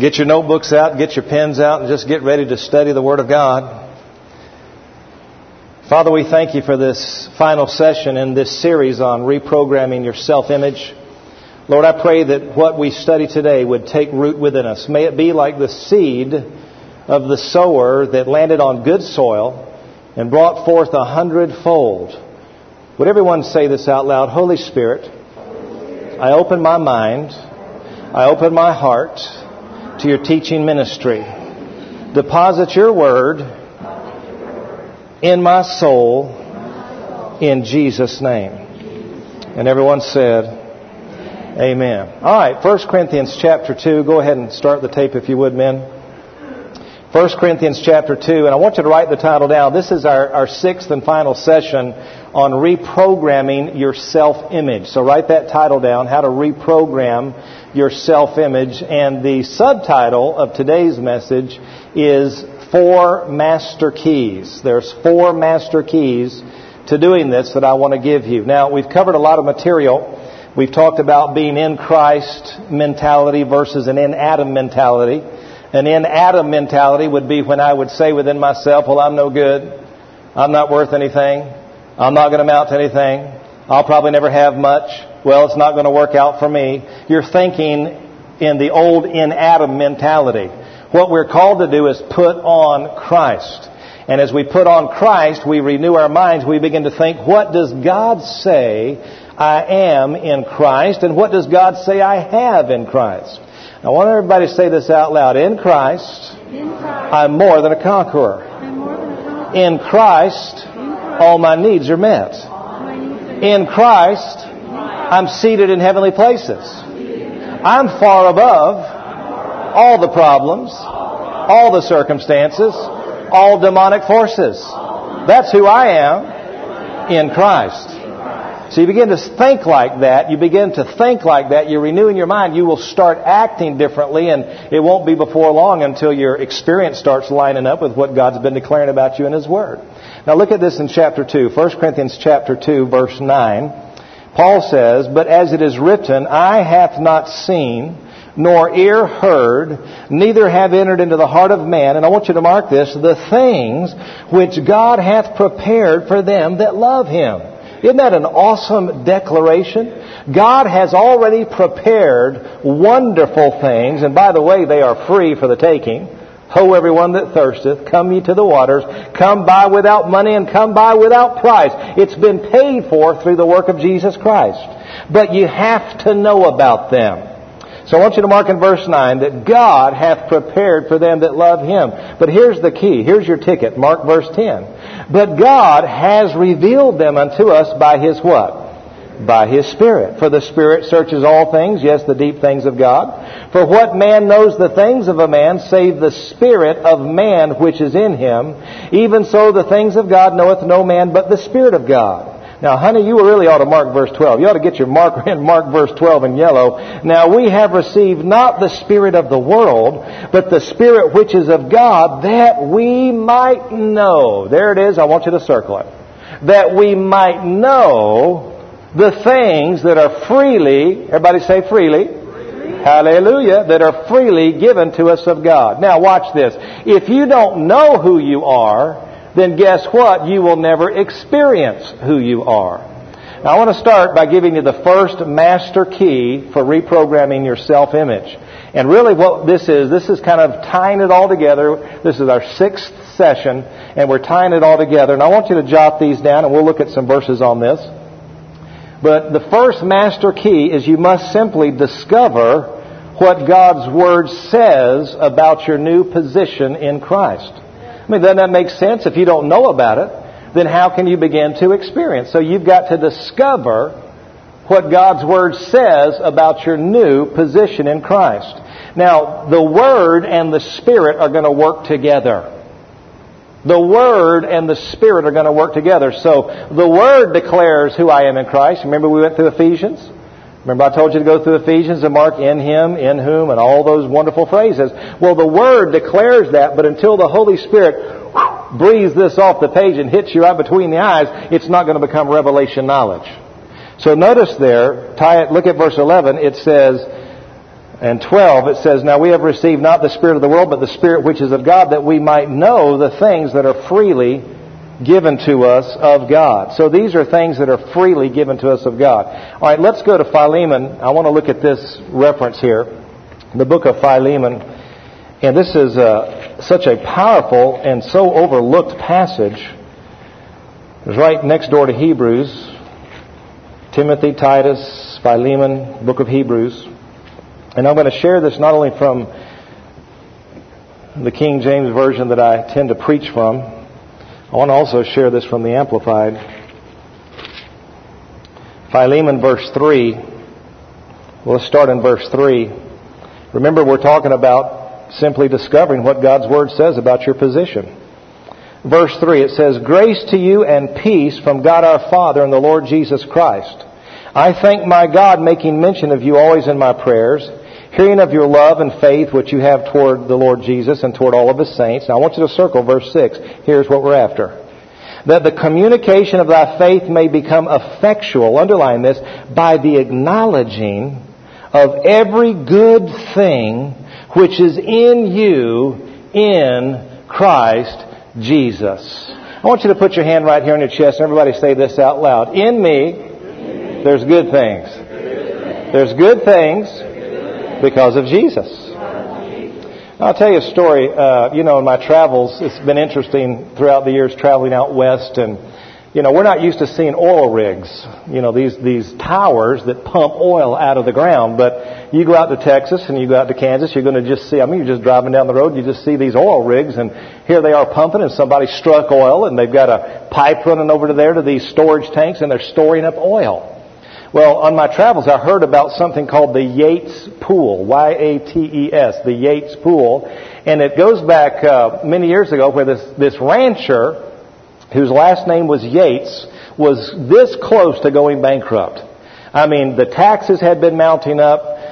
Get your notebooks out, get your pens out, and just get ready to study the Word of God. Father, we thank you for this final session in this series on reprogramming your self-image. Lord, I pray that what we study today would take root within us. May it be like the seed of the sower that landed on good soil and brought forth 100-fold. Would everyone say this out loud? Holy Spirit, I open my mind, I open my heart to your teaching ministry. Deposit your word in my soul in Jesus' name. And everyone said, amen. All right, 1 Corinthians chapter 2. Go ahead and start the tape if you would, men. 1 Corinthians chapter 2. And I want you to write the title down. This is our sixth and final session on reprogramming your self-image. So write that title down, How to Reprogram Your Self-Image. And the subtitle of today's message is 4 Master Keys. There's 4 master keys to doing this that I want to give you. Now, we've covered a lot of material. We've talked about being in Christ mentality versus an in Adam mentality. An in Adam mentality would be when I would say within myself, well, I'm no good. I'm not worth anything. I'm not going to amount to anything. I'll probably never have much. Well, it's not going to work out for me. You're thinking in the old in Adam mentality. What we're called to do is put on Christ. And as we put on Christ, we renew our minds. We begin to think, what does God say I am in Christ? And what does God say I have in Christ? I want everybody to say this out loud. In Christ, I'm more than a conqueror. In Christ, all my needs are met. In Christ, I'm seated in heavenly places. I'm far above all the problems, all the circumstances, all demonic forces. That's who I am in Christ. So you begin to think like that. You begin to think like that. You're renewing your mind. You will start acting differently, and it won't be before long until your experience starts lining up with what God's been declaring about you in His Word. Now look at this in chapter 2. 1 Corinthians chapter 2, verse 9. Paul says, but as it is written, eye hath not seen, nor ear heard, neither have entered into the heart of man. And I want you to mark this, the things which God hath prepared for them that love Him. Isn't that an awesome declaration? God has already prepared wonderful things. And by the way, they are free for the taking. Ho, everyone that thirsteth, come ye to the waters. Come buy without money and come buy without price. It's been paid for through the work of Jesus Christ. But you have to know about them. So I want you to mark in verse 9 that God hath prepared for them that love Him. But here's the key. Here's your ticket. Mark verse 10. But God has revealed them unto us by His what? By His Spirit. For the Spirit searches all things, yes, the deep things of God. For what man knows the things of a man, save the Spirit of man which is in him? Even so the things of God knoweth no man but the Spirit of God. Now, honey, you really ought to mark verse 12. You ought to get your marker and mark verse 12 in yellow. Now, we have received not the spirit of the world, but the Spirit which is of God, that we might know. There it is. I want you to circle it. That we might know the things that are freely, everybody say freely. Hallelujah. That are freely given to us of God. Now, watch this. If you don't know who you are, then guess what? You will never experience who you are. Now, I want to start by giving you the first master key for reprogramming your self-image. And really what this is kind of tying it all together. This is our 6th session, and we're tying it all together. And I want you to jot these down, and we'll look at some verses on this. But the first master key is you must simply discover what God's Word says about your new position in Christ. I mean, doesn't that make sense? If you don't know about it, then how can you begin to experience? So you've got to discover what God's Word says about your new position in Christ. Now, the Word and the Spirit are going to work together. The Word and the Spirit are going to work together. So the Word declares who I am in Christ. Remember we went through Ephesians? Remember I told you to go through Ephesians and mark in Him, in whom, and all those wonderful phrases. Well, the Word declares that, but until the Holy Spirit breathes this off the page and hits you right between the eyes, it's not going to become revelation knowledge. So notice there, look at verse 11, it says, And 12, it says, now we have received not the spirit of the world, but the Spirit which is of God, that we might know the things that are freely given to us of God. So these are things that are freely given to us of God. All right, let's go to Philemon. I want to look at this reference here, the book of Philemon. And this is such a powerful and so overlooked passage. It's right next door to Hebrews. Timothy, Titus, Philemon, book of Hebrews. And I'm going to share this not only from the King James Version that I tend to preach from. I want to also share this from the Amplified. Philemon, verse 3. Well, let's start in verse 3. Remember, we're talking about simply discovering what God's Word says about your position. Verse 3, it says, grace to you and peace from God our Father and the Lord Jesus Christ. I thank my God, making mention of you always in my prayers, hearing of your love and faith which you have toward the Lord Jesus and toward all of His saints. Now I want you to circle verse 6. Here's what we're after. That the communication of thy faith may become effectual, underline this, by the acknowledging of every good thing which is in you in Christ Jesus. I want you to put your hand right here on your chest and everybody say this out loud. In me, there's good things. There's good things because of Jesus. I'll tell you a story. In my travels, it's been interesting throughout the years traveling out west, and we're not used to seeing oil rigs. These towers that pump oil out of the ground. But you go out to Texas and you go out to Kansas, you're going to just see. You're just driving down the road, and you just see these oil rigs, and here they are pumping, and somebody struck oil, and they've got a pipe running over to there to these storage tanks, and they're storing up oil. Well, on my travels, I heard about something called the Yates Pool, Y-A-T-E-S, the Yates Pool. And it goes back many years ago where this rancher, whose last name was Yates, was this close to going bankrupt. The taxes had been mounting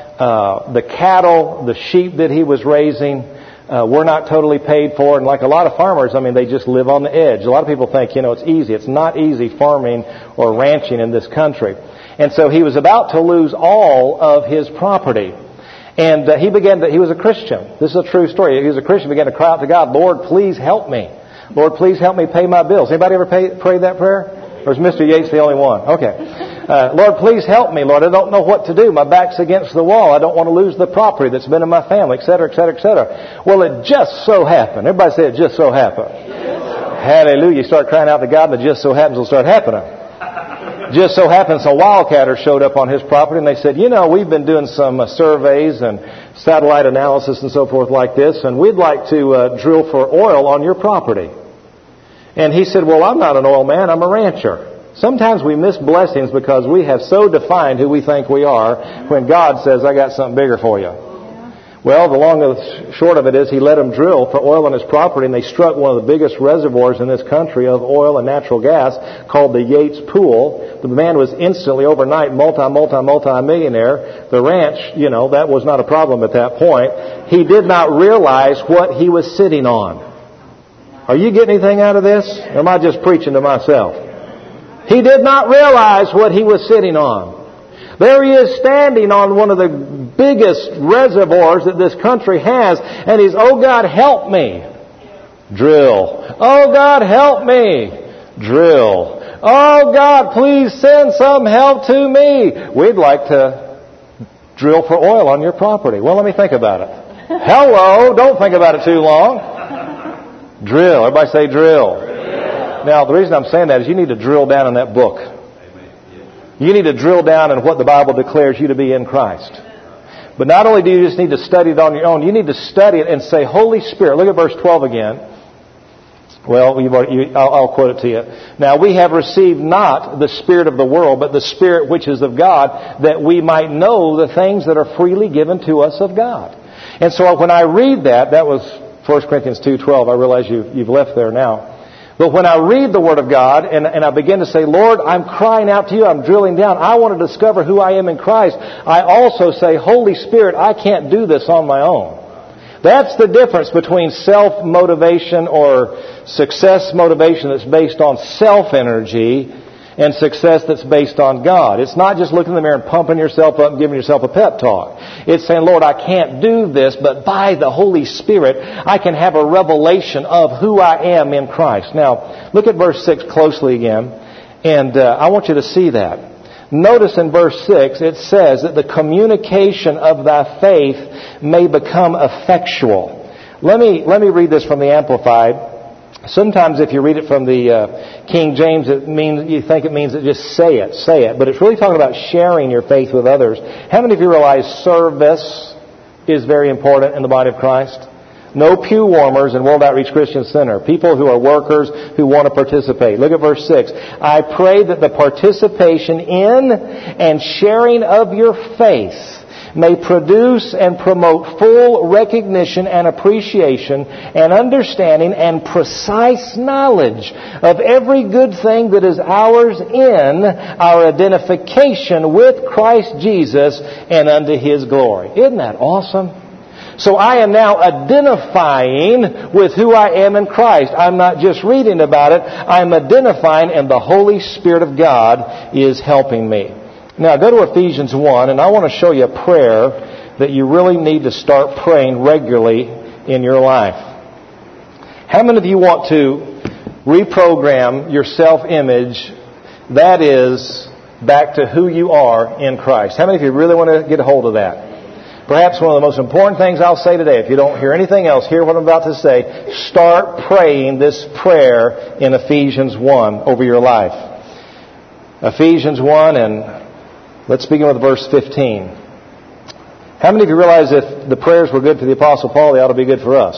up. The cattle, the sheep that he was raising were not totally paid for. And like a lot of farmers, they just live on the edge. A lot of people think, it's easy. It's not easy farming or ranching in this country. And so he was about to lose all of his property. And he was a Christian. This is a true story. He was a Christian, began to cry out to God, Lord, please help me. Lord, please help me pay my bills. Anybody ever prayed that prayer? Or is Mr. Yates the only one? Okay. Lord, please help me, Lord. I don't know what to do. My back's against the wall. I don't want to lose the property that's been in my family, et cetera, et cetera, et cetera. Well, it just so happened. Everybody say it just so happened. Hallelujah. You start crying out to God, and it just so happens will start happening. Just so happens a wildcatter showed up on his property, and they said, we've been doing some surveys and satellite analysis and so forth like this, and we'd like to drill for oil on your property. And he said, well, I'm not an oil man, I'm a rancher. Sometimes we miss blessings because we have so defined who we think we are when God says, I got something bigger for you. Well, the long and short of it is he let them drill for oil on his property, and they struck one of the biggest reservoirs in this country of oil and natural gas called the Yates Pool. The man was instantly overnight multi-millionaire. The ranch, that was not a problem at that point. He did not realize what he was sitting on. Are you getting anything out of this? Or am I just preaching to myself? He did not realize what he was sitting on. There he is standing on one of the biggest reservoirs that this country has, and he's, oh God, help me. Drill. Oh God, help me. Drill. Oh God, please send some help to me. We'd like to drill for oil on your property. Well, let me think about it. Hello, don't think about it too long. Drill. Everybody say drill. Now, the reason I'm saying that is you need to drill down in that book. You need to drill down in what the Bible declares you to be in Christ. But not only do you just need to study it on your own, you need to study it and say, Holy Spirit. Look at verse 12 again. Well, I'll quote it to you. Now, we have received not the spirit of the world, but the Spirit which is of God, that we might know the things that are freely given to us of God. And so when I read that was 1 Corinthians 2:12. I realize you've left there now. But when I read the Word of God and I begin to say, Lord, I'm crying out to you, I'm drilling down, I want to discover who I am in Christ, I also say, Holy Spirit, I can't do this on my own. That's the difference between self-motivation or success motivation that's based on self-energy and success that's based on God. It's not just looking in the mirror and pumping yourself up and giving yourself a pep talk. It's saying, Lord, I can't do this, but by the Holy Spirit, I can have a revelation of who I am in Christ. Now, look at verse 6 closely again, and I want you to see that. Notice in verse 6, it says that the communication of thy faith may become effectual. Let me read this from the Amplified. Sometimes if you read it from the King James, you think it means that just say it. But it's really talking about sharing your faith with others. How many of you realize service is very important in the body of Christ? No pew warmers in World Outreach Christian Center. People who are workers who want to participate. Look at verse 6. I pray that the participation in and sharing of your faith may produce and promote full recognition and appreciation and understanding and precise knowledge of every good thing that is ours in our identification with Christ Jesus and unto His glory. Isn't that awesome? So I am now identifying with who I am in Christ. I'm not just reading about it. I'm identifying, and the Holy Spirit of God is helping me. Now, go to Ephesians 1, and I want to show you a prayer that you really need to start praying regularly in your life. How many of you want to reprogram your self-image, that is, back to who you are in Christ? How many of you really want to get a hold of that? Perhaps one of the most important things I'll say today, if you don't hear anything else, hear what I'm about to say. Start praying this prayer in Ephesians 1 over your life. Ephesians 1, and let's begin with verse 15. How many of you realize if the prayers were good for the Apostle Paul, they ought to be good for us?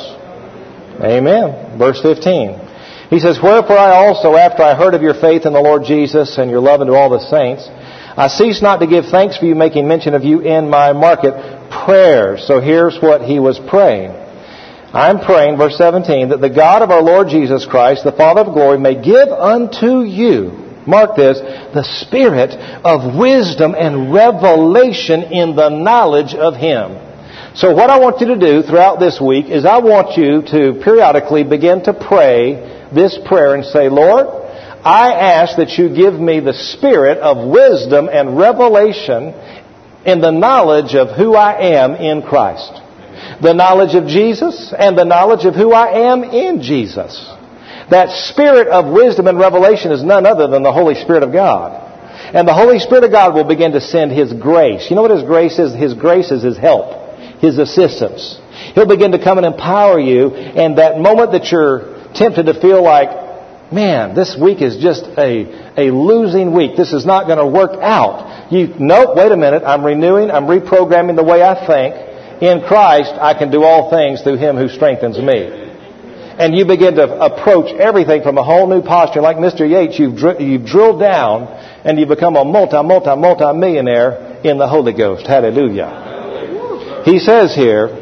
Amen. Verse 15. He says, wherefore I also, after I heard of your faith in the Lord Jesus and your love unto all the saints, I cease not to give thanks for you, making mention of you in my market prayers. So here's what he was praying. I'm praying, verse 17, that the God of our Lord Jesus Christ, the Father of glory, may give unto you, mark this, the spirit of wisdom and revelation in the knowledge of Him. So what I want you to do throughout this week is I want you to periodically begin to pray this prayer and say, Lord, I ask that you give me the spirit of wisdom and revelation in the knowledge of who I am in Christ. The knowledge of Jesus and the knowledge of who I am in Jesus. That spirit of wisdom and revelation is none other than the Holy Spirit of God. And the Holy Spirit of God will begin to send His grace. You know what His grace is? His grace is His help, His assistance. He'll begin to come and empower you, and that moment that you're tempted to feel like, man, this week is just a losing week. This is not going to work out. Nope, wait a minute. I'm renewing, I'm reprogramming the way I think. In Christ, I can do all things through Him who strengthens me. And you begin to approach everything from a whole new posture. Like Mr. Yates, you've drilled down and you become a multi-millionaire in the Holy Ghost. Hallelujah. He says here,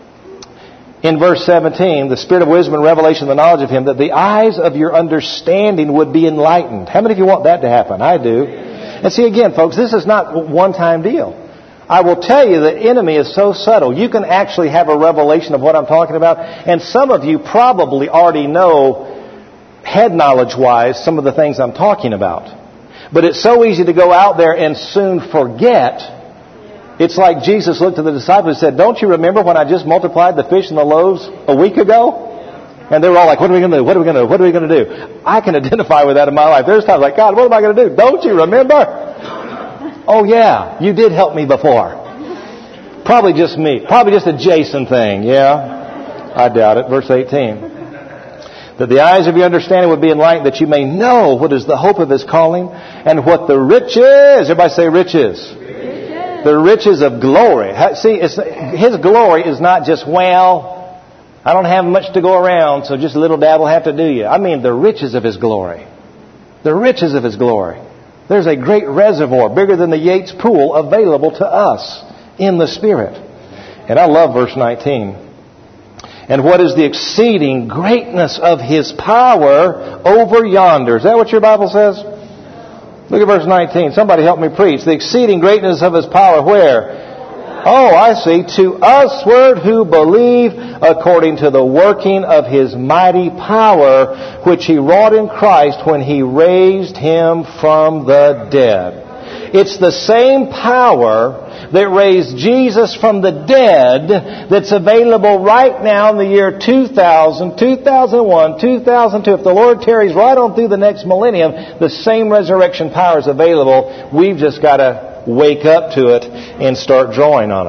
in verse 17, the spirit of wisdom and revelation, the knowledge of Him, that the eyes of your understanding would be enlightened. How many of you want that to happen? I do. And see, again, folks, this is not a one-time deal. I will tell you the enemy is so subtle. You can actually have a revelation of what I'm talking about. And some of you probably already know, head knowledge-wise, some of the things I'm talking about. But it's so easy to go out there and soon forget. It's like Jesus looked at the disciples and said, don't you remember when I just multiplied the fish and the loaves a week ago? And they were all like, what are we going to do? What are we going to do? What are we going to do? I can identify with that in my life. There's times like, God, what am I going to do? Don't you remember? Oh yeah, you did help me before. Probably just me. Probably just a Jason thing, yeah? I doubt it. Verse 18. That the eyes of your understanding would be enlightened, that you may know what is the hope of His calling and what the riches, everybody say riches. The riches of glory. See, His glory is not just, well, I don't have much to go around, so just a little dab will have to do you. I mean the riches of His glory. The riches of His glory. There's a great reservoir, bigger than the Yates Pool, available to us in the Spirit. And I love verse 19. And what is the exceeding greatness of His power over yonder? Is that what your Bible says? Look at verse 19. Somebody help me preach. The exceeding greatness of His power where? Oh, I see. To usward who believe according to the working of His mighty power, which He wrought in Christ when He raised Him from the dead. It's the same power that raised Jesus from the dead that's available right now in the year 2000, 2001, 2002. If the Lord tarries right on through the next millennium, the same resurrection power is available. We've just got to wake up to it and start drawing on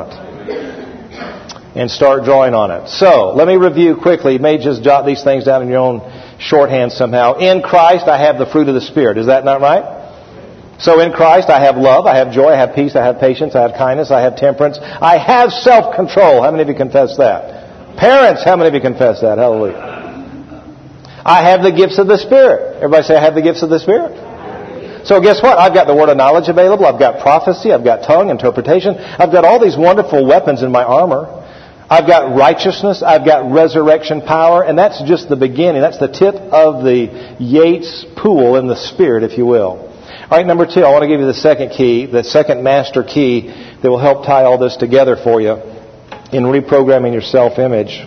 it. So, let me review quickly. You may just jot these things down in your own shorthand somehow. In Christ, I have the fruit of the Spirit. Is that not right? So in Christ, I have love, I have joy, I have peace, I have patience, I have kindness, I have temperance, I have self-control. How many of you confess that? Parents, how many of you confess that? Hallelujah. I have the gifts of the Spirit. Everybody say, I have the gifts of the Spirit. So guess what? I've got the word of knowledge available. I've got prophecy. I've got tongue, interpretation. I've got all these wonderful weapons in my armor. I've got righteousness. I've got resurrection power. And that's just the beginning. That's the tip of the Yates pool in the Spirit, if you will. All right, number 2, I want to give you the second key, the second master key that will help tie all this together for you in reprogramming your self-image.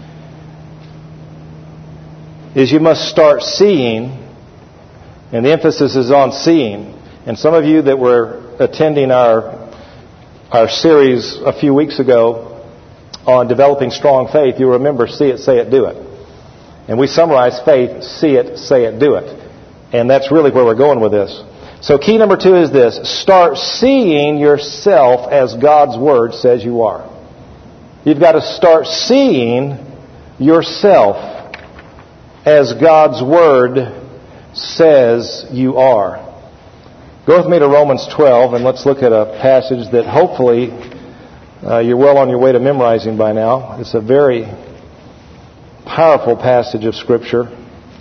Is you must start seeing, and the emphasis is on seeing. And some of you that were attending our series a few weeks ago on developing strong faith, you'll remember see it, say it, do it. And we summarize faith, see it, say it, do it. And that's really where we're going with this. So key number 2 is this. Start seeing yourself as God's Word says you are. You've got to start seeing yourself as God's Word says you are. Go with me to Romans 12 and let's look at a passage that hopefully you're well on your way to memorizing by now. It's a very powerful passage of Scripture.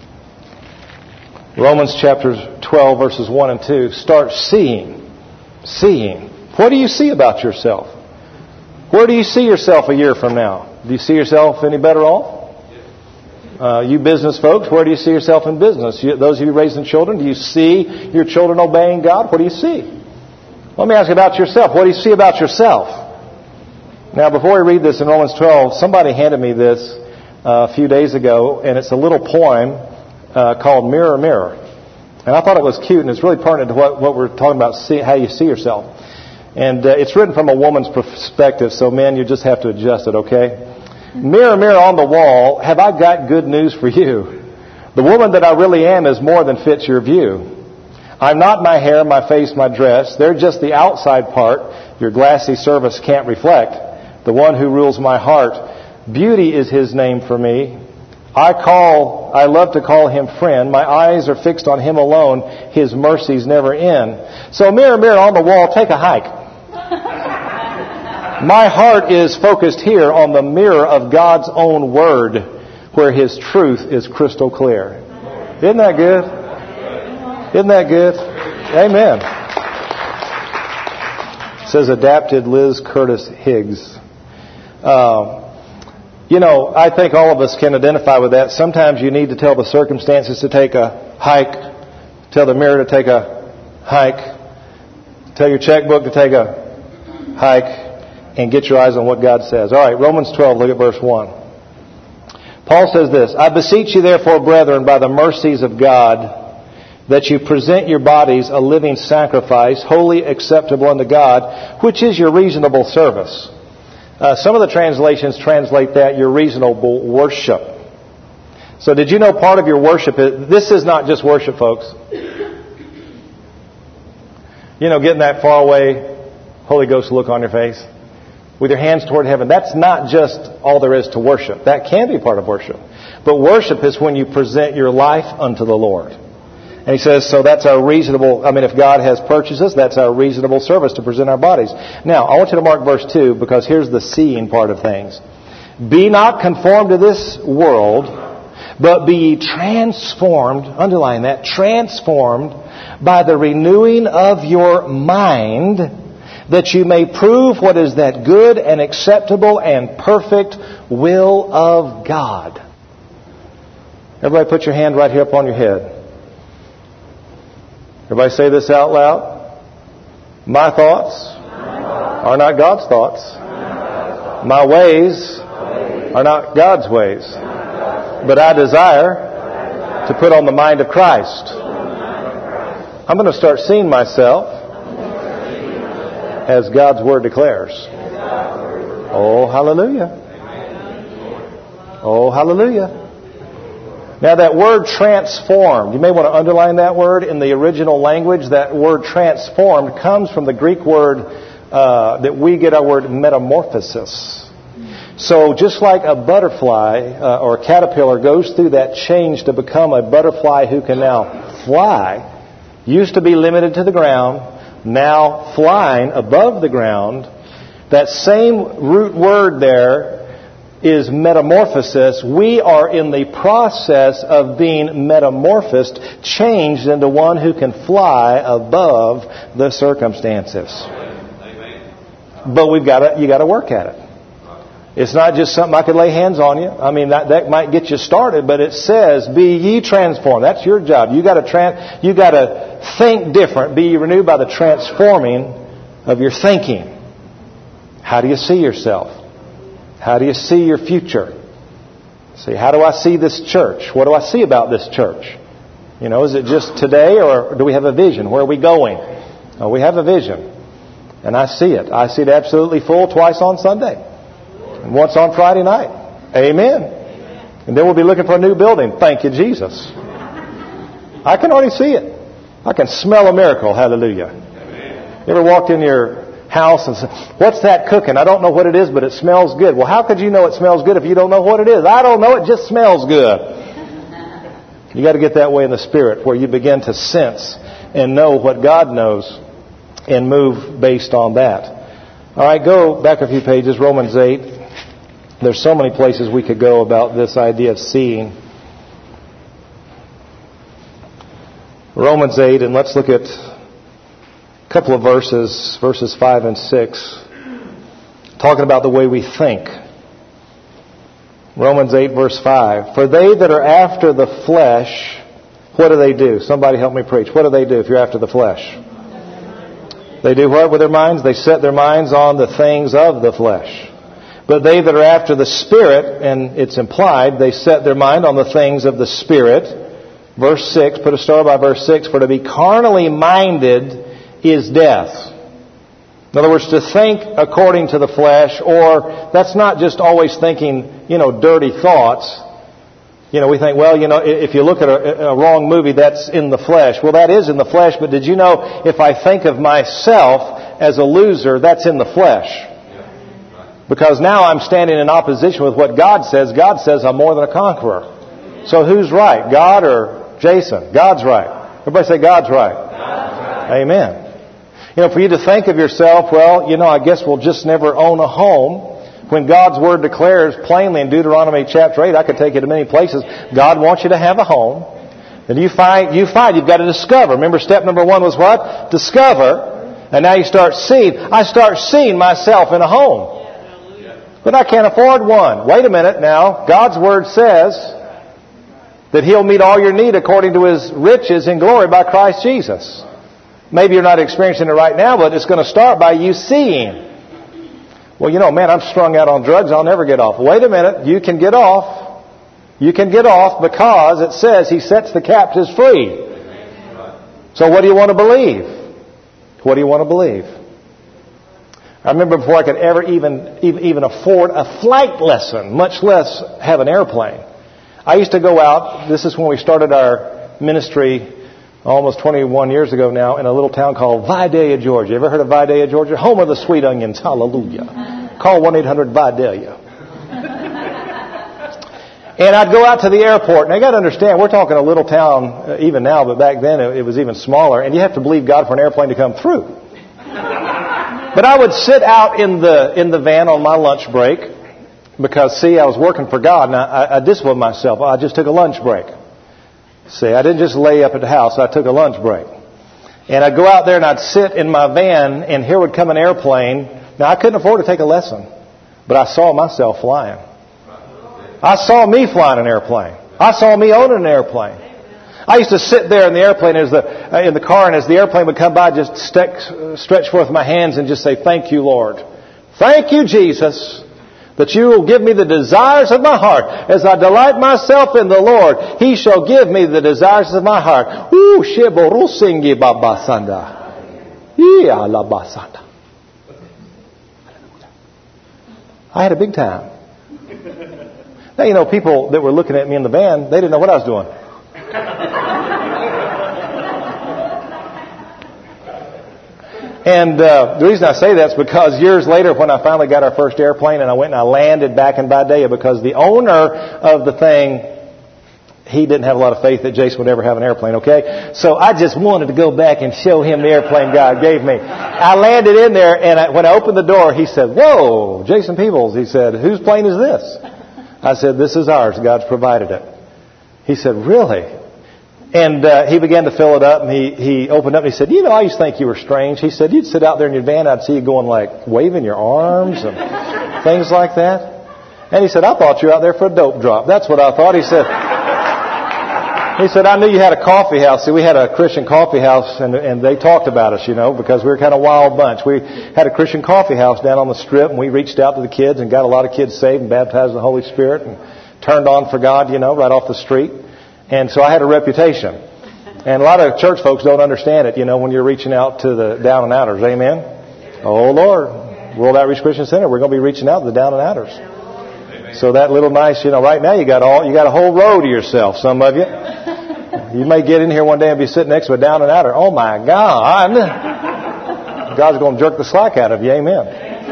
Romans chapter 12, verses 1 and 2. Start seeing. Seeing. What do you see about yourself? Where do you see yourself a year from now? Do you see yourself any better off? You business folks, where do you see yourself in business? Those of you raising children, do you see your children obeying God? What do you see? Let me ask you about yourself. What do you see about yourself? Now, before we read this in Romans 12, somebody handed me this a few days ago, and it's a little poem called Mirror, Mirror. And I thought it was cute, and it's really pertinent to what we're talking about, how you see yourself. And it's written from a woman's perspective, so men, you just have to adjust it, okay? Mirror, mirror on the wall, have I got good news for you? The woman that I really am is more than fits your view. I'm not my hair, my face, my dress. They're just the outside part your glassy surface can't reflect. The one who rules my heart. Beauty is His name for me. I love to call Him friend. My eyes are fixed on Him alone. His mercies never end. So mirror, mirror on the wall, take a hike. My heart is focused here on the mirror of God's own Word, where His truth is crystal clear. Isn't that good? Isn't that good? Amen. It says adapted Liz Curtis Higgs. I think all of us can identify with that. Sometimes you need to tell the circumstances to take a hike, tell the mirror to take a hike, tell your checkbook to take a hike, and get your eyes on what God says. All right, Romans 12, look at verse 1. Paul says this, I beseech you therefore, brethren, by the mercies of God, that you present your bodies a living sacrifice, wholly acceptable unto God, which is your reasonable service. Some of the translations translate that your reasonable worship. So did you know part of your worship this is not just worship, folks. Getting that far away, Holy Ghost look on your face with your hands toward heaven. That's not just all there is to worship. That can be part of worship. But worship is when you present your life unto the Lord. And he says, so that's our reasonable, if God has purchased us, that's our reasonable service to present our bodies. Now, I want you to mark verse 2, because here's the seeing part of things. Be not conformed to this world, but be ye transformed, underline that, transformed by the renewing of your mind, that you may prove what is that good and acceptable and perfect will of God. Everybody put your hand right here up on your head. Everybody say this out loud. My thoughts are not God's thoughts. My ways are not God's ways. But I desire to put on the mind of Christ. I'm going to start seeing myself as God's Word declares. Oh, hallelujah. Oh, hallelujah. Now that word transformed, you may want to underline that word in the original language. That word transformed comes from the Greek word that we get our word metamorphosis. So just like a butterfly or a caterpillar goes through that change to become a butterfly who can now fly, used to be limited to the ground, now flying above the ground, that same root word there is metamorphosis. We are in the process of being metamorphosed, changed into one who can fly above the circumstances. But you got to work at it. It's not just something I could lay hands on you. I mean, that might get you started, but it says, "Be ye transformed." That's your job. You got to think different. Be ye renewed by the transforming of your thinking. How do you see yourself? How do you see your future? See, how do I see this church? What do I see about this church? Is it just today, or do we have a vision? Where are we going? Oh, we have a vision. And I see it. I see it absolutely full twice on Sunday. And once on Friday night. Amen. And then we'll be looking for a new building. Thank you, Jesus. I can already see it. I can smell a miracle. Hallelujah. You ever walked in your house and said, "What's that cooking? I don't know what it is, but it smells good." Well, how could you know it smells good if you don't know what it is? I don't know. It just smells good. You got to get that way in the Spirit, where you begin to sense and know what God knows and move based on that. All right, go back a few pages. Romans 8. There's so many places we could go about this idea of seeing. Romans 8, and let's look at a couple of verses 5 and 6, talking about the way we think. Romans 8, verse 5. For they that are after the flesh, what do? Somebody help me preach. What do if you're after the flesh? They do what with their minds? They set their minds on the things of the flesh. But they that are after the Spirit, and it's implied, they set their mind on the things of the Spirit. Verse 6, put a star by verse 6, for to be carnally minded is death. In other words, to think according to the flesh, or that's not just always thinking, dirty thoughts. We think, if you look at a wrong movie, that's in the flesh. Well, that is in the flesh, but did you know if I think of myself as a loser, that's in the flesh? Because now I'm standing in opposition with what God says. God says I'm more than a conqueror. So who's right? God or Jason? God's right. Everybody say God's right. God's right. Amen. For you to think of yourself, I guess we'll just never own a home. When God's Word declares plainly in Deuteronomy chapter 8, I could take you to many places, God wants you to have a home. And you find you've got to discover. Remember, step number 1 was what? Discover. And now you start seeing. I start seeing myself in a home. But I can't afford one. Wait a minute now. God's Word says that He'll meet all your need according to His riches in glory by Christ Jesus. Maybe you're not experiencing it right now, but it's going to start by you seeing. Well, man, I'm strung out on drugs. I'll never get off. Wait a minute. You can get off. You can get off because it says He sets the captives free. So what do you want to believe? What do you want to believe? I remember before I could ever even afford a flight lesson, much less have an airplane. I used to go out. This is when we started our ministry almost 21 years ago now in a little town called Vidalia, Georgia. You ever heard of Vidalia, Georgia? Home of the sweet onions. Hallelujah. Call 1-800-VIDALIA. And I'd go out to the airport. Now you got to understand, we're talking a little town even now, but back then it was even smaller. And you have to believe God for an airplane to come through. But I would sit out in the van on my lunch break because, I was working for God and I disciplined myself. I just took a lunch break. I didn't just lay up at the house. I took a lunch break. And I'd go out there and I'd sit in my van and here would come an airplane. Now, I couldn't afford to take a lesson, but I saw myself flying. I saw me flying an airplane. I saw me owning an airplane. I used to sit there in the airplane in the car, and as the airplane would come by, just stretch forth my hands and just say, "Thank you, Lord. Thank you, Jesus, that you will give me the desires of my heart. As I delight myself in the Lord, He shall give me the desires of my heart." Ooh, sheborusingi babasanda. Yeah, labasanda. I had a big time. Now, people that were looking at me in the van, they didn't know what I was doing. And the reason I say that is because years later, when I finally got our first airplane and I went and I landed back in Vidalia, because the owner of the thing, he didn't have a lot of faith that Jason would ever have an airplane, okay? So I just wanted to go back and show him the airplane God gave me. I landed in there, and when I opened the door, he said, "Whoa, Jason Peebles." He said, "Whose plane is this?" I said, "This is ours. God's provided it." He said, "Really?" And he began to fill it up, and he opened up and he said, "I used to think you were strange." He said, "You'd sit out there in your van, I'd see you going like waving your arms and things like that." And he said, "I thought you were out there for a dope drop." That's what I thought. He said, "I knew you had a coffee house." See, we had a Christian coffee house, and they talked about us, because we were kind of a wild bunch. We had a Christian coffee house down on the Strip, and we reached out to the kids and got a lot of kids saved and baptized in the Holy Spirit and turned on for God, right off the street. And so I had a reputation. And a lot of church folks don't understand it, when you're reaching out to the down and outers. Amen? Oh, Lord. World Outreach Christian Center, we're going to be reaching out to the down and outers. So that little nice, right now you got a whole row to yourself, some of you. You may get in here one day and be sitting next to a down and outer. Oh my God. God's going to jerk the slack out of you. Amen.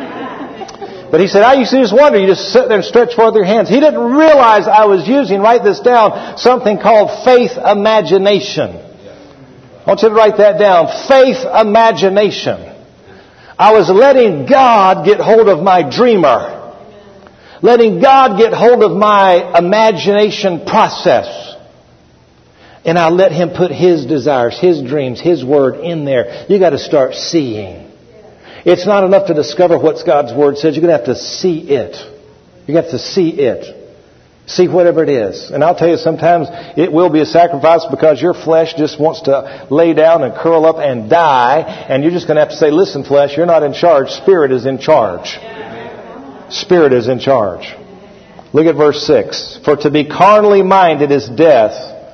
But he said, "I used to just wonder, you just sit there and stretch forth your hands." He didn't realize I was using, write this down, something called faith imagination. I want you to write that down. Faith imagination. I was letting God get hold of my dreamer. Letting God get hold of my imagination process. And I let Him put His desires, His dreams, His Word in there. You got to start seeing. It's not enough to discover what God's Word says. You're going to have to see it. You have to see it. See whatever it is. And I'll tell you, sometimes it will be a sacrifice because your flesh just wants to lay down and curl up and die. And you're just going to have to say, "Listen, flesh, you're not in charge. Spirit is in charge." Spirit is in charge. Look at verse 6. "For to be carnally minded is death,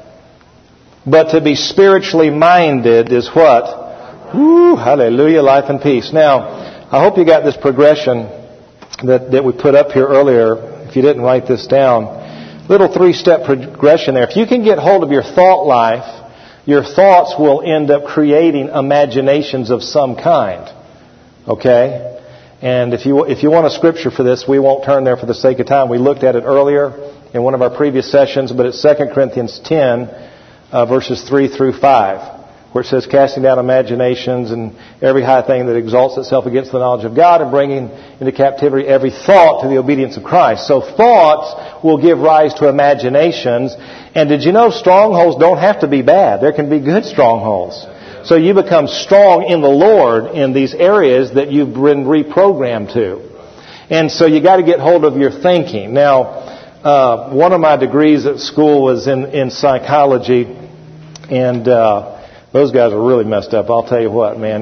but to be spiritually minded is" what? Woo, hallelujah, life and peace. Now, I hope you got this progression that we put up here earlier. If you didn't write this down, little 3-step progression there. If you can get hold of your thought life, your thoughts will end up creating imaginations of some kind. Okay? And if you want a scripture for this, we won't turn there for the sake of time. We looked at it earlier in one of our previous sessions, but it's 2 Corinthians 10, verses 3 through 5. Where it says, "Casting down imaginations and every high thing that exalts itself against the knowledge of God, and bringing into captivity every thought to the obedience of Christ." So thoughts will give rise to imaginations. And did you know strongholds don't have to be bad? There can be good strongholds. So you become strong in the Lord in these areas that you've been reprogrammed to. And so you got to get hold of your thinking. Now, one of my degrees at school was in psychology, and those guys are really messed up. I'll tell you what, man,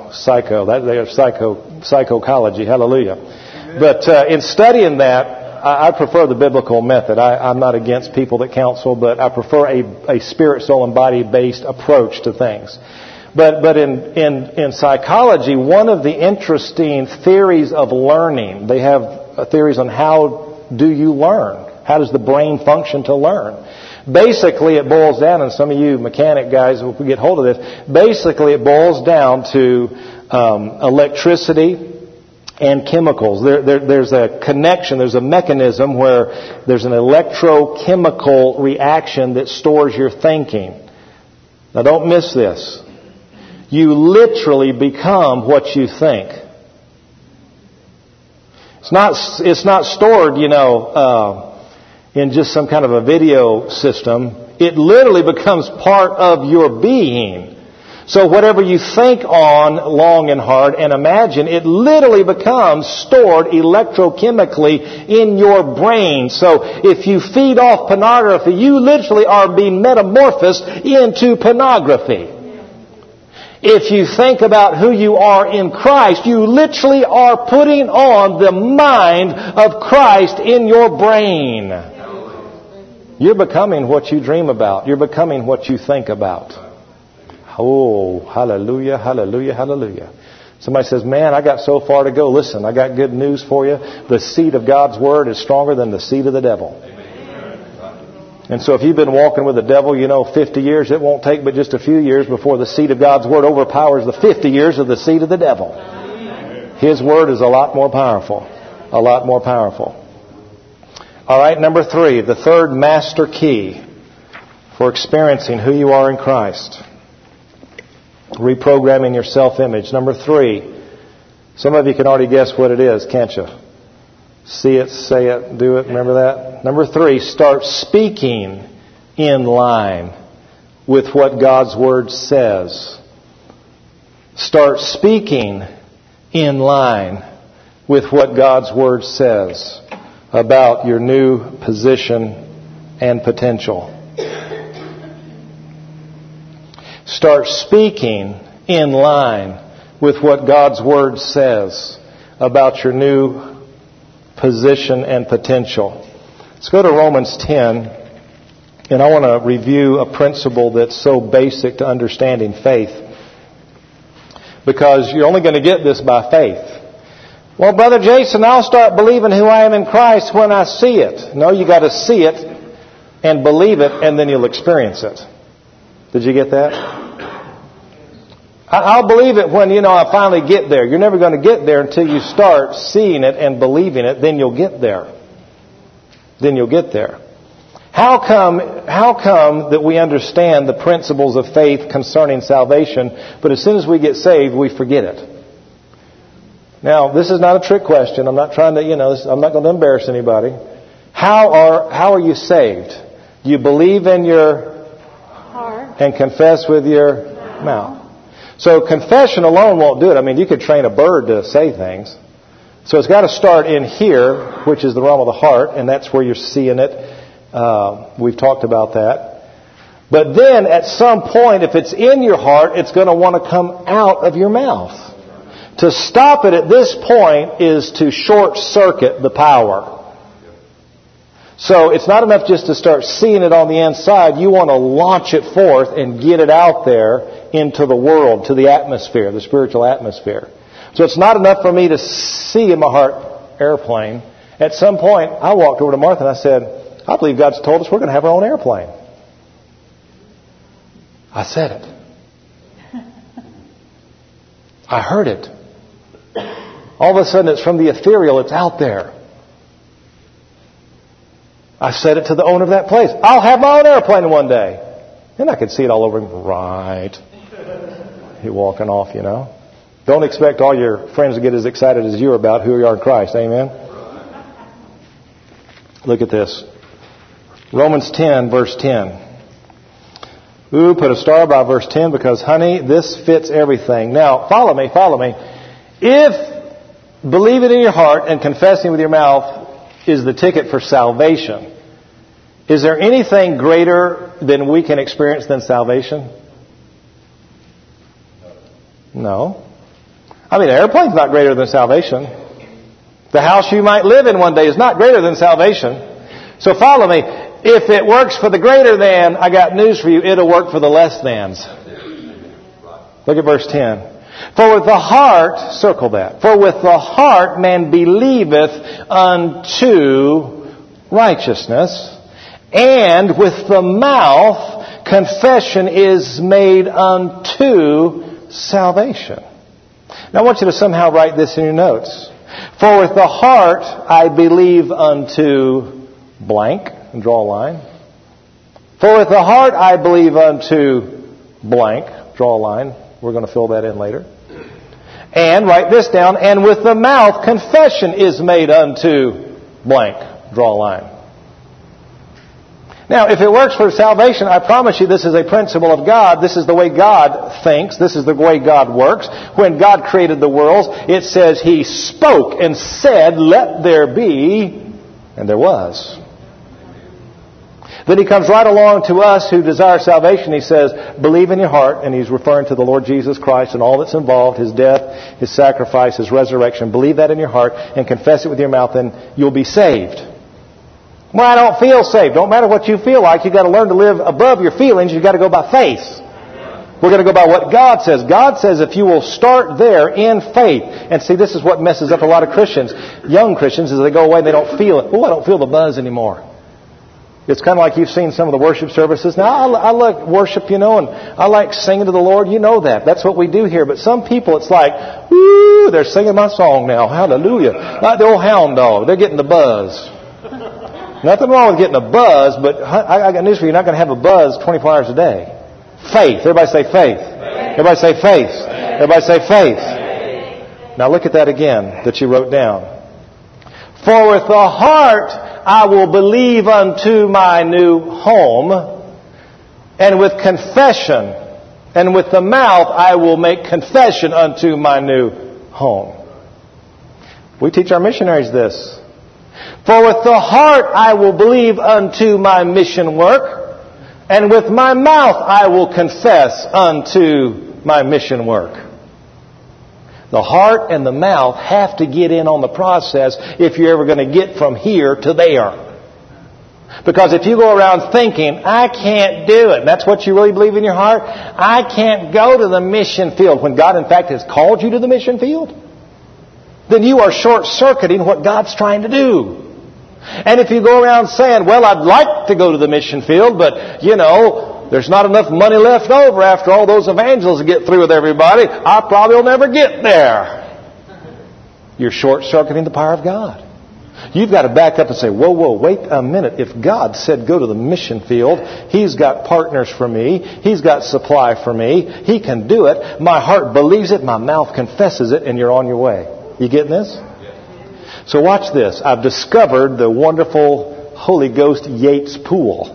psychology, hallelujah. But in studying that, I prefer the biblical method. I'm not against people that counsel, but I prefer a spirit, soul, and body-based approach to things. But in psychology, one of the interesting theories of learning, they have theories on how do you learn? How does the brain function to learn? Basically, it boils down, and some of you mechanic guys, if we get hold of this, basically it boils down to electricity and chemicals. There's a connection, there's a mechanism where there's an electrochemical reaction that stores your thinking. Now don't miss this. You literally become what you think. It's not stored, in just some kind of a video system. It literally becomes part of your being. So whatever you think on long and hard and imagine, it literally becomes stored electrochemically in your brain. So if you feed off pornography, you literally are being metamorphosed into pornography. If you think about who you are in Christ, you literally are putting on the mind of Christ in your brain. You're becoming what you dream about. You're becoming what you think about. Oh, hallelujah, hallelujah, hallelujah. Somebody says, man, I got so far to go. Listen, I got good news for you. The seed of God's Word is stronger than the seed of the devil. And so if you've been walking with the devil, 50 years, it won't take but just a few years before the seed of God's Word overpowers the 50 years of the seed of the devil. His Word is a lot more powerful. A lot more powerful. All right, number 3, the third master key for experiencing who you are in Christ. Reprogramming your self-image. Number 3, some of you can already guess what it is, can't you? See it, say it, do it. Remember that? Number 3, start speaking in line with what God's Word says. Start speaking in line with what God's Word says about your new position and potential. Start speaking in line with what God's Word says about your new position and potential. Let's go to Romans 10, and I want to review a principle that's so basic to understanding faith, because you're only going to get this by faith. Well, Brother Jason, I'll start believing who I am in Christ when I see it. No, you got to see it and believe it, and then you'll experience it. Did you get that? I'll believe it when, I finally get there. You're never going to get there until you start seeing it and believing it. Then you'll get there. Then you'll get there. How come that we understand the principles of faith concerning salvation, but as soon as we get saved, we forget it? Now, this is not a trick question. I'm not trying to, I'm not going to embarrass anybody. How are you saved? You believe in your heart and confess with your mouth. So confession alone won't do it. I mean, you could train a bird to say things. So it's got to start in here, which is the realm of the heart, and that's where you're seeing it. We've talked about that. But then at some point, if it's in your heart, it's going to want to come out of your mouth. To stop it at this point is to short circuit the power. So it's not enough just to start seeing it on the inside. You want to launch it forth and get it out there into the world, to the atmosphere, the spiritual atmosphere. So it's not enough for me to see in my heart airplane. At some point, I walked over to Martha and I said, I believe God's told us we're going to have our own airplane. I said it. I heard it. All of a sudden, it's from the ethereal. It's out there. I said it to the owner of that place. I'll have my own airplane one day. And I could see it all over him. Right. He walking off, Don't expect all your friends to get as excited as you are about who you are in Christ. Amen? Look at this. Romans 10, verse 10. Ooh, put a star by verse 10 because, honey, this fits everything. Now, follow me. If believing in your heart and confessing with your mouth is the ticket for salvation, is there anything greater than we can experience than salvation? No. I mean, an airplane's not greater than salvation. The house you might live in one day is not greater than salvation. So follow me. If it works for the greater than, I got news for you, it'll work for the less thans. Look at verse 10. For with the heart, circle that. For with the heart man believeth unto righteousness, and with the mouth confession is made unto salvation. Now I want you to somehow write this in your notes. For with the heart I believe unto blank, and draw a line. For with the heart I believe unto blank, draw a line. We're going to fill that in later. And write this down. And with the mouth confession is made unto blank. Draw a line. Now, if it works for salvation, I promise you this is a principle of God. This is the way God thinks. This is the way God works. When God created the worlds, it says He spoke and said, "Let there be," and there was. Then He comes right along to us who desire salvation. He says, believe in your heart, and He's referring to the Lord Jesus Christ and all that's involved, His death, His sacrifice, His resurrection. Believe that in your heart and confess it with your mouth, and you'll be saved. Well, I don't feel saved. Don't matter what you feel like. You've got to learn to live above your feelings. You've got to go by faith. We're going to go by what God says. God says if you will start there in faith. And see, this is what messes up a lot of Christians, young Christians, as they go away and they don't feel it. Oh, I don't feel the buzz anymore. It's kind of like you've seen some of the worship services. Now, I like worship, and I like singing to the Lord. You know that. That's what we do here. But some people, it's like, woo, they're singing my song now. Hallelujah. Like the old hound dog. They're getting the buzz. Nothing wrong with getting a buzz, but I got news for you. You're not going to have a buzz 24 hours a day. Faith. Everybody say faith. Everybody say faith. Everybody say faith. Now look at that again that you wrote down. For with the heart I will believe unto my new home, and with confession, and with the mouth I will make confession unto my new home. We teach our missionaries this. For with the heart I will believe unto my mission work, and with my mouth I will confess unto my mission work. The heart and the mouth have to get in on the process if you're ever going to get from here to there. Because if you go around thinking, I can't do it, that's what you really believe in your heart, I can't go to the mission field, when God in fact has called you to the mission field, then you are short-circuiting what God's trying to do. And if you go around saying, well, I'd like to go to the mission field, but, there's not enough money left over after all those evangelists get through with everybody, I probably will never get there. You're short-circuiting the power of God. You've got to back up and say, whoa, wait a minute. If God said go to the mission field, He's got partners for me. He's got supply for me. He can do it. My heart believes it. My mouth confesses it, and you're on your way. You getting this? So watch this. I've discovered the wonderful Holy Ghost Yates pool.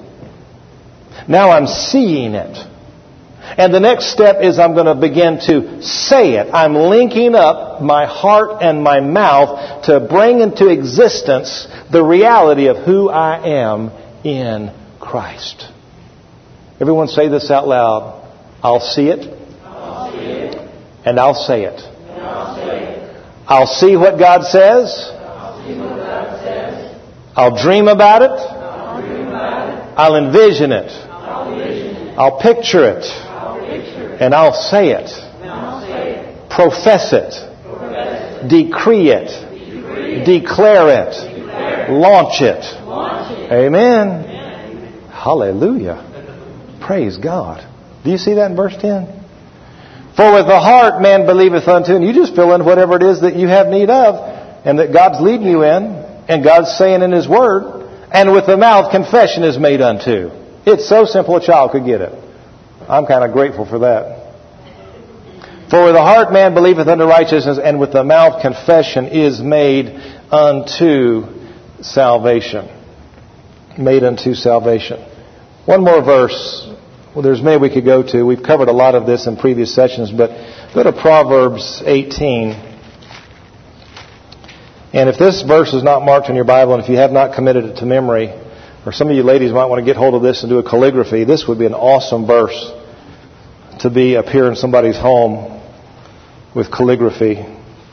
Now I'm seeing it. And the next step is I'm going to begin to say it. I'm linking up my heart and my mouth to bring into existence the reality of who I am in Christ. Everyone say this out loud. I'll see it. And I'll say it. I'll see what God says. I'll dream about it. I'll envision it. I'll picture it. And I'll say it. Profess it. Decree it. Declare it. Launch it. Amen. Hallelujah. Praise God. Do you see that in verse 10? For with the heart man believeth unto, and you just fill in whatever it is that you have need of, and that God's leading you in, and God's saying in His Word, and with the mouth confession is made unto. It's so simple a child could get it. I'm kind of grateful for that. For with the heart man believeth unto righteousness, and with the mouth confession is made unto salvation. Made unto salvation. One more verse. Well, there's many we could go to. We've covered a lot of this in previous sessions, but go to Proverbs 18. And if this verse is not marked in your Bible, and if you have not committed it to memory, or some of you ladies might want to get hold of this and do a calligraphy, this would be an awesome verse to be up here in somebody's home with calligraphy.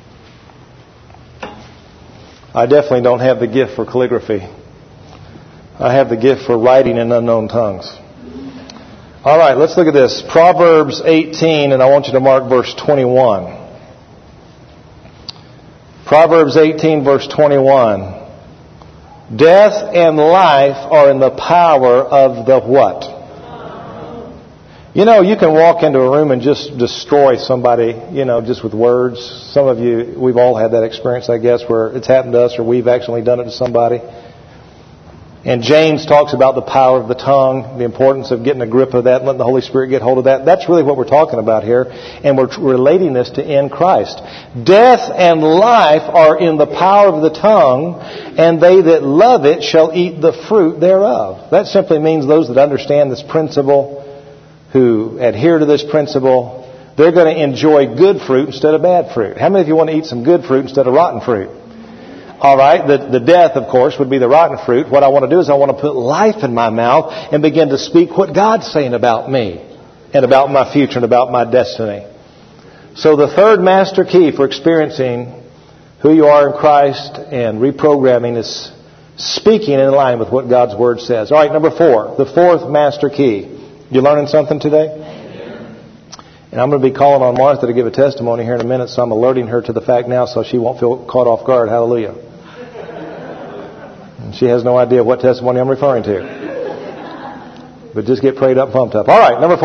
I definitely don't have the gift for calligraphy. I have the gift for writing in unknown tongues. All right, let's look at this. Proverbs 18, and I want you to mark verse 21. Proverbs 18, verse 21. Death and life are in the power of the what? You can walk into a room and just destroy somebody, just with words. Some of you, we've all had that experience, I guess, where it's happened to us or we've actually done it to somebody. And James talks about the power of the tongue, the importance of getting a grip of that, letting the Holy Spirit get hold of that. That's really what we're talking about here. And we're relating this to in Christ. Death and life are in the power of the tongue, and they that love it shall eat the fruit thereof. That simply means those that understand this principle, who adhere to this principle, they're going to enjoy good fruit instead of bad fruit. How many of you want to eat some good fruit instead of rotten fruit? All right, the death, of course, would be the rotten fruit. What I want to do is I want to put life in my mouth and begin to speak what God's saying about me and about my future and about my destiny. So the third master key for experiencing who you are in Christ and reprogramming is speaking in line with what God's Word says. All right, number 4, the fourth master key. You learning something today? And I'm going to be calling on Martha to give a testimony here in a minute, so I'm alerting her to the fact now so she won't feel caught off guard. Hallelujah. And she has no idea what testimony I'm referring to. But just get prayed up, pumped up. All right, number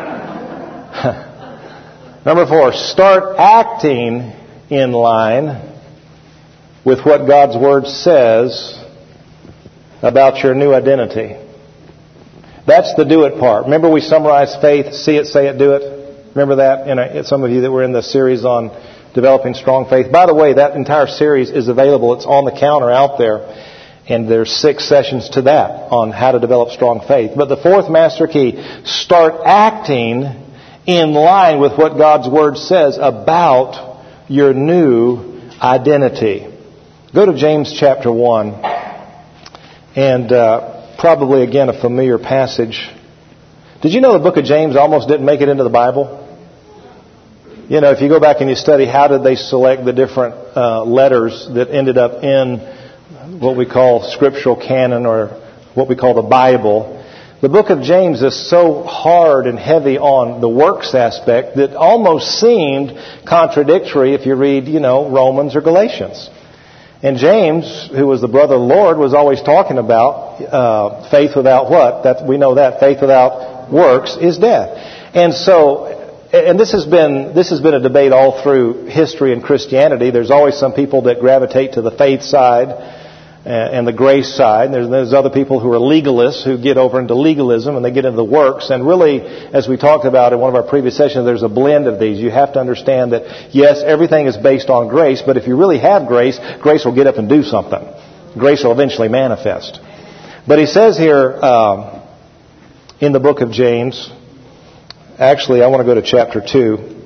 4. Number 4, start acting in line with what God's Word says about your new identity. That's the do it part. Remember we summarized faith, see it, say it, do it? Remember that? Some of you that were in the series on developing strong faith. By the way, that entire series is available. It's on the counter out there. And there's 6 sessions to that on how to develop strong faith. But the fourth master key, start acting in line with what God's Word says about your new identity. Go to James chapter 1. And probably, again, a familiar passage. Did you know the book of James almost didn't make it into the Bible? You know, if you go back and you study how did they select the different letters that ended up in what we call scriptural canon or what we call the Bible, the book of James is so hard and heavy on the works aspect that almost seemed contradictory if you read, Romans or Galatians. And James, who was the brother of the Lord, was always talking about faith without what? We know that faith without works is death. And this has been a debate all through history and Christianity. There's always some people that gravitate to the faith side and the grace side. There's other people who are legalists who get over into legalism and they get into the works. And really, as we talked about in one of our previous sessions, there's a blend of these. You have to understand that, yes, everything is based on grace, but if you really have grace, grace will get up and do something. Grace will eventually manifest. But he says here in the book of James, actually, I want to go to chapter 2.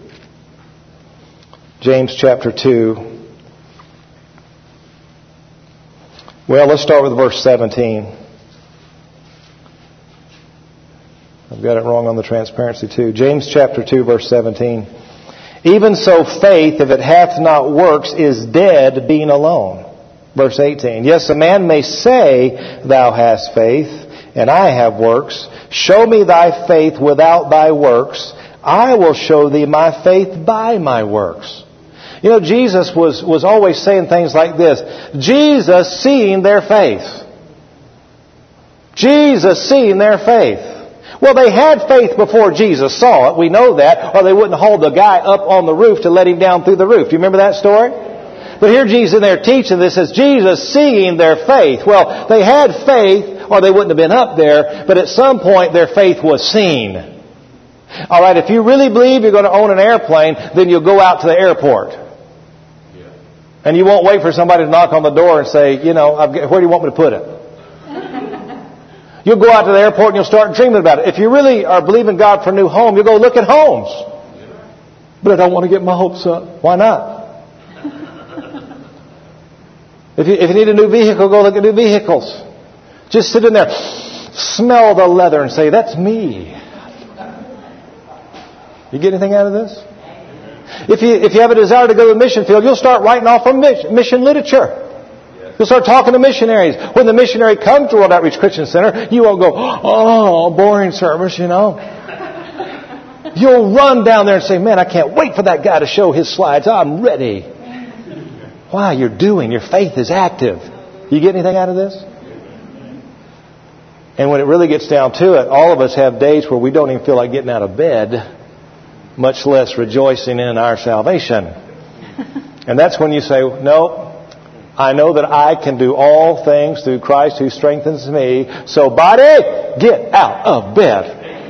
James chapter 2. Well, let's start with verse 17. I've got it wrong on the transparency too. James chapter 2, verse 17. Even so faith, if it hath not works, is dead being alone. Verse 18. Yes, a man may say, thou hast faith, and I have works. Show me thy faith without thy works. I will show thee my faith by my works. Jesus was always saying things like this. Jesus seeing their faith. Jesus seeing their faith. Well, they had faith before Jesus saw it. We know that. Or they wouldn't hold the guy up on the roof to let him down through the roof. Do you remember that story? But here Jesus in there teaching this as Jesus seeing their faith. Well, they had faith or they wouldn't have been up there. But at some point their faith was seen. All right, if you really believe you're going to own an airplane, then you'll go out to the airport. And you won't wait for somebody to knock on the door and say, where do you want me to put it? You'll go out to the airport and you'll start dreaming about it. If you really are believing God for a new home, you'll go look at homes. But I don't want to get my hopes up. Why not? If you need a new vehicle, go look at new vehicles. Just sit in there, smell the leather and say, that's me. You get anything out of this? If you have a desire to go to the mission field, you'll start writing off from mission literature. You'll start talking to missionaries. When the missionary comes to World Outreach Christian Center, you won't go, oh, boring service, You'll run down there and say, man, I can't wait for that guy to show his slides. I'm ready. Why? Your faith is active. You get anything out of this? And when it really gets down to it, all of us have days where we don't even feel like getting out of bed, much less rejoicing in our salvation. And that's when you say, no, I know that I can do all things through Christ who strengthens me. So body, get out of bed.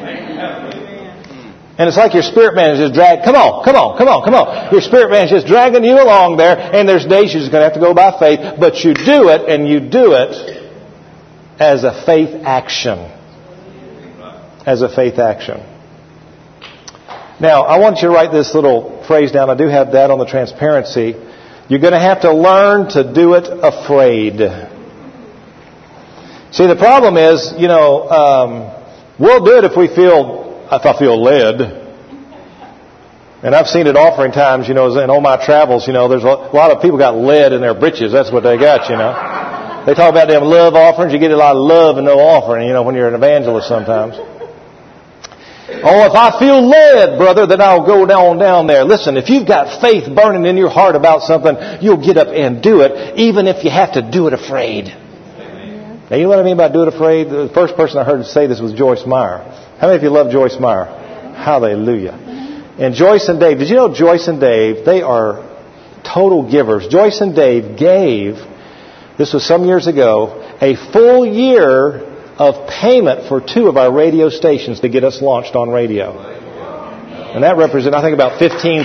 And it's like your spirit man is just dragging. Come on. Your spirit man is just dragging you along there. And there's days you're just going to have to go by faith. But you do it, and you do it as a faith action. As a faith action. Now, I want you to write this little phrase down. I do have that on the transparency. You're going to have to learn to do it afraid. See, the problem is, we'll do it if I feel led. And I've seen it offering times, in all my travels, there's a lot of people got lead in their britches. That's what they got, They talk about them love offerings. You get a lot of love and no offering, when you're an evangelist sometimes. Oh, if I feel led, brother, then I'll go down there. Listen, if you've got faith burning in your heart about something, you'll get up and do it, even if you have to do it afraid. Now, you know what I mean by do it afraid? The first person I heard say this was Joyce Meyer. How many of you love Joyce Meyer? Hallelujah. And Joyce and Dave, did you know Joyce and Dave, they are total givers. Joyce and Dave gave, this was some years ago, a full year of payment for 2 of our radio stations to get us launched on radio. And that represents, I think, about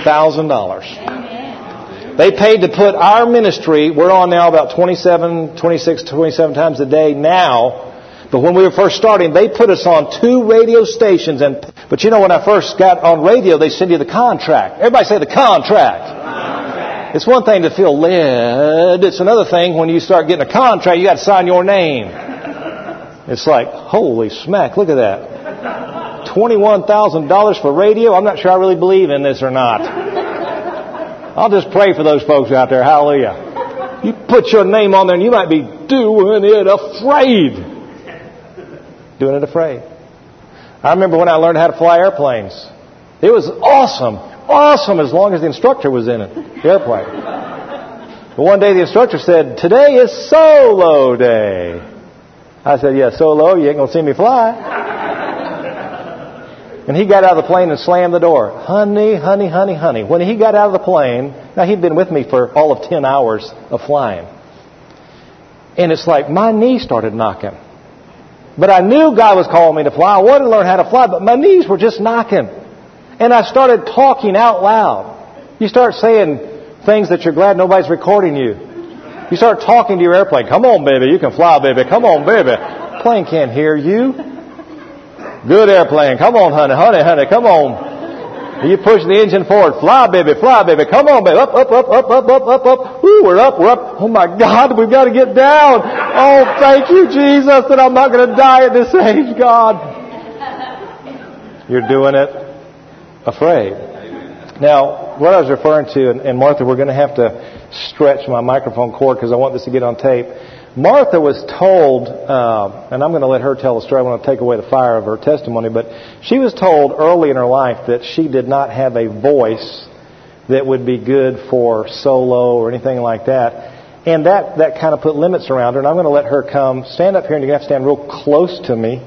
$15,000. They paid to put our ministry, we're on now about 27 times a day now. But when we were first starting, they put us on 2 radio stations. But when I first got on radio, they send you the contract. Everybody say the contract. It's one thing to feel led. It's another thing when you start getting a contract, you got to sign your name. It's like, holy smack, look at that. $21,000 for radio? I'm not sure I really believe in this or not. I'll just pray for those folks out there. Hallelujah. You put your name on there and you might be doing it afraid. Doing it afraid. I remember when I learned how to fly airplanes. It was awesome. Awesome as long as the instructor was in it, the airplane. But one day the instructor said, today is solo day. I said, yeah, solo, you ain't going to see me fly. And he got out of the plane and slammed the door. Honey. When he got out of the plane, now he'd been with me for all of 10 hours of flying. And it's like my knee started knocking. But I knew God was calling me to fly. I wanted to learn how to fly, but my knees were just knocking. And I started talking out loud. You start saying things that you're glad nobody's recording you. You start talking to your airplane. Come on, baby. You can fly, baby. Come on, baby. Plane can't hear you. Good airplane. Come on, honey. Come on. You push the engine forward. Fly, baby. Come on, baby. Up. Woo, we're up. Oh, my God. We've got to get down. Oh, thank you, Jesus, that I'm not going to die at this age, God. You're doing it afraid. Now, what I was referring to, and Martha, we're going to have to stretch my microphone cord because I want this to get on tape. Martha was told, and I'm going to let her tell the story. I want to take away the fire of her testimony, but she was told early in her life that she did not have a voice that would be good for solo or anything like that. And that kind of put limits around her. And I'm going to let her come, stand up here, and you're going to have to stand real close to me.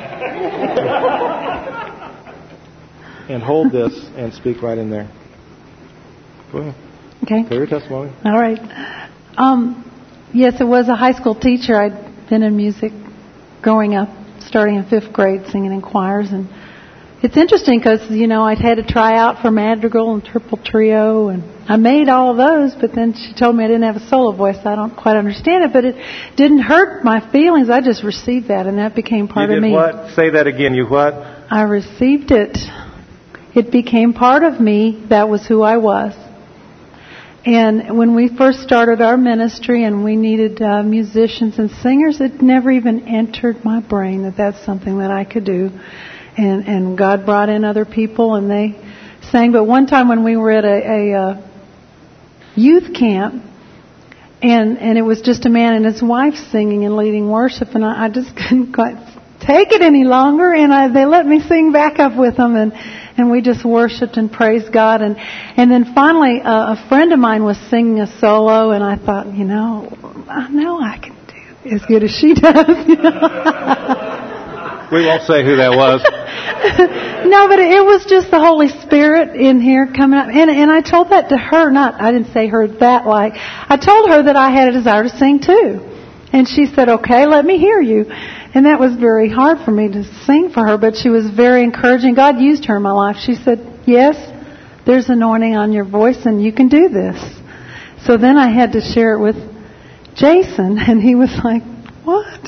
And hold this and speak right in there. Go ahead. Okay. Tell your testimony. All right. Yes, it was a high school teacher. I'd been in music growing up, starting in 5th grade, singing in choirs. And it's interesting because, I'd had to try out for madrigal and triple trio, and I made all of those, but then she told me I didn't have a solo voice. I don't quite understand it, but it didn't hurt my feelings. I just received that, and that became part of me. You did what? Say that again. You what? I received it. It became part of me. That was who I was. And when we first started our ministry and we needed musicians and singers, it never even entered my brain that that's something that I could do. And God brought in other people and they sang. But one time when we were at a youth camp, and it was just a man and his wife singing and leading worship, and I just couldn't quite take it any longer, and they let me sing back up with them, and we just worshiped and praised God. And then finally, a friend of mine was singing a solo, and I thought, I know I can do as good as she does. We won't say who that was. No, but it was just the Holy Spirit in here coming up. And I told that to her, I didn't say her that like. I told her that I had a desire to sing too. And she said, okay, let me hear you. And that was very hard for me to sing for her, but she was very encouraging. God used her in my life. She said, yes, there's anointing on your voice and you can do this. So then I had to share it with Jason, and he was like, what?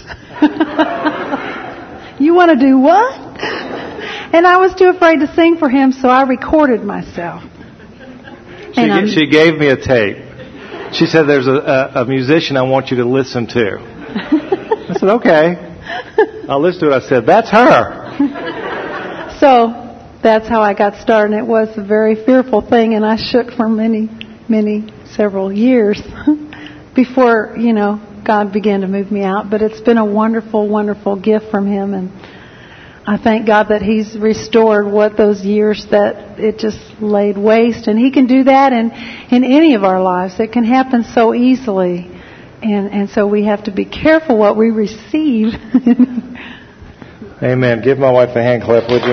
You want to do what? And I was too afraid to sing for him, so I recorded myself. She gave me a tape. She said, there's a musician I want you to listen to. I said, okay. I'll listen to it. I said, that's her. So that's how I got started. And it was a very fearful thing, and I shook for several years before, God began to move me out. But it's been a wonderful, wonderful gift from Him, and I thank God that He's restored what those years that it just laid waste. And He can do that in any of our lives. It can happen so easily. And so we have to be careful what we receive. Amen. Give my wife a hand clap, would you?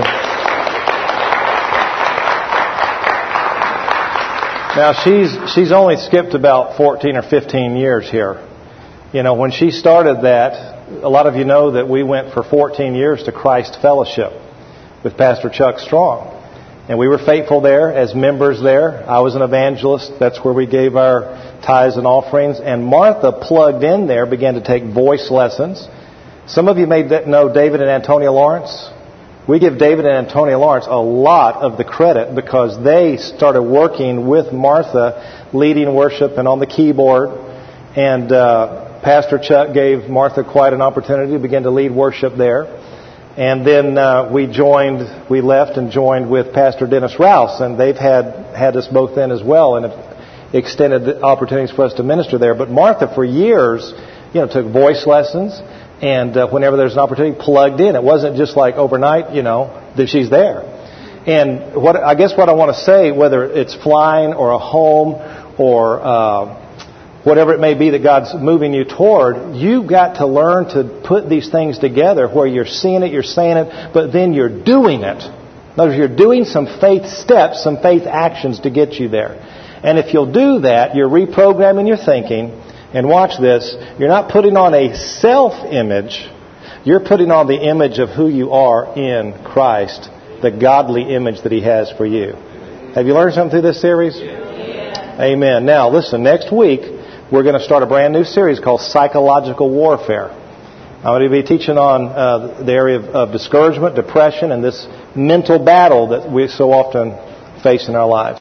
Now, she's only skipped about 14 or 15 years here. When she started that, a lot of you know that we went for 14 years to Christ Fellowship with Pastor Chuck Strong. And we were faithful there as members there. I was an evangelist. That's where we gave our tithes and offerings. And Martha plugged in there, began to take voice lessons. Some of you may know David and Antonia Lawrence. We give David and Antonia Lawrence a lot of the credit because they started working with Martha, leading worship and on the keyboard. And Pastor Chuck gave Martha quite an opportunity to begin to lead worship there. And then we left and joined with Pastor Dennis Rouse, and they've had us both in as well, and have extended the opportunities for us to minister there. But Martha, for years, took voice lessons, and whenever there's an opportunity, plugged in. It wasn't just like overnight, that she's there. And what I want to say, whether it's flying or a home or whatever it may be that God's moving you toward, you've got to learn to put these things together where you're seeing it, you're saying it, but then you're doing it. In other words, you're doing some faith steps, some faith actions to get you there. And if you'll do that, you're reprogramming your thinking. And watch this, you're not putting on a self-image, you're putting on the image of who you are in Christ, the godly image that He has for you. Have you learned something through this series? Yeah. Amen. Now, listen, next week, we're going to start a brand new series called Psychological Warfare. I'm going to be teaching on the area of discouragement, depression, and this mental battle that we so often face in our lives.